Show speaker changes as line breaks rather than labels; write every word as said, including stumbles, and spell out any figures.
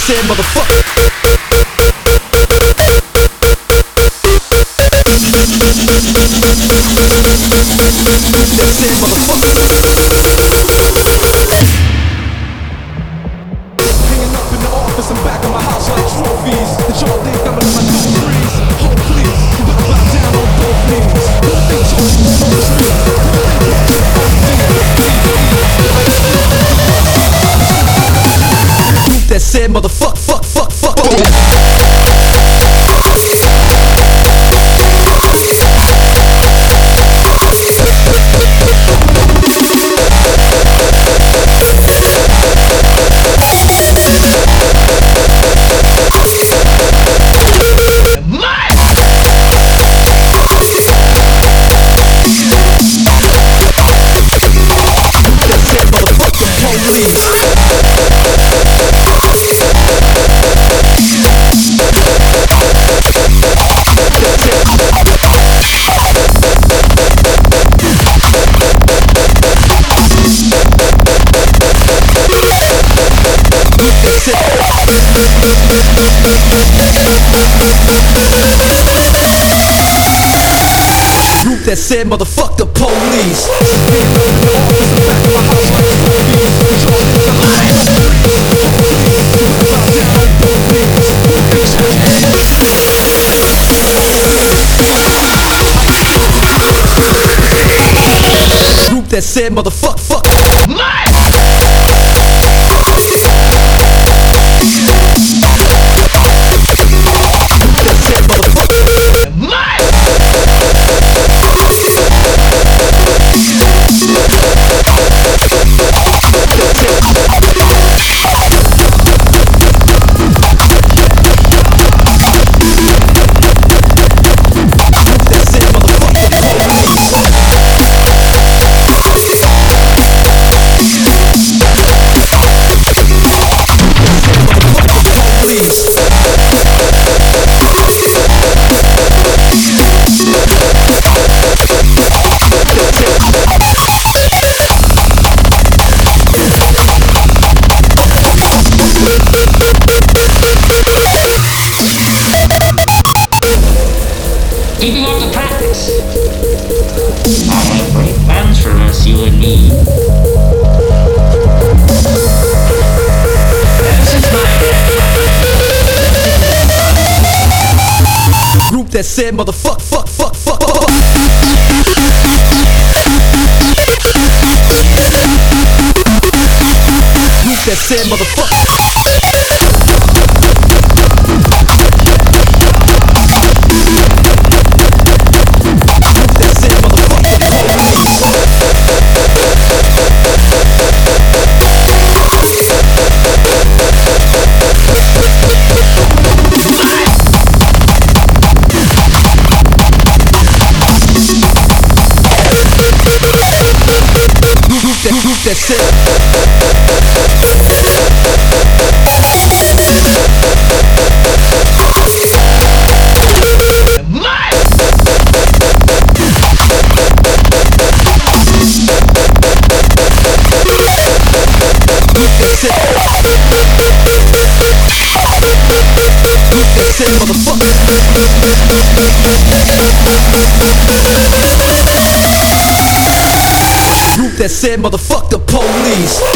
said motherfucker. That said motherfucker. Hanging up in the office and back of my house like trophies. And y'all think I'm in my new breeze. Hold please, you better bow down on both knees. Don't think y'all can smoke trees. That said motherfuck, fuck, fuck, fuck, fuck. Group that said motherfuck the police. Group that said motherfuck, fuck.
Keeping up the practice. I have great plans for us, you and me. Ever since my
Group that said motherfuck, fuck, fuck, fuck, fuck. Group that said motherfuck. That's it. That said motherfuck the police.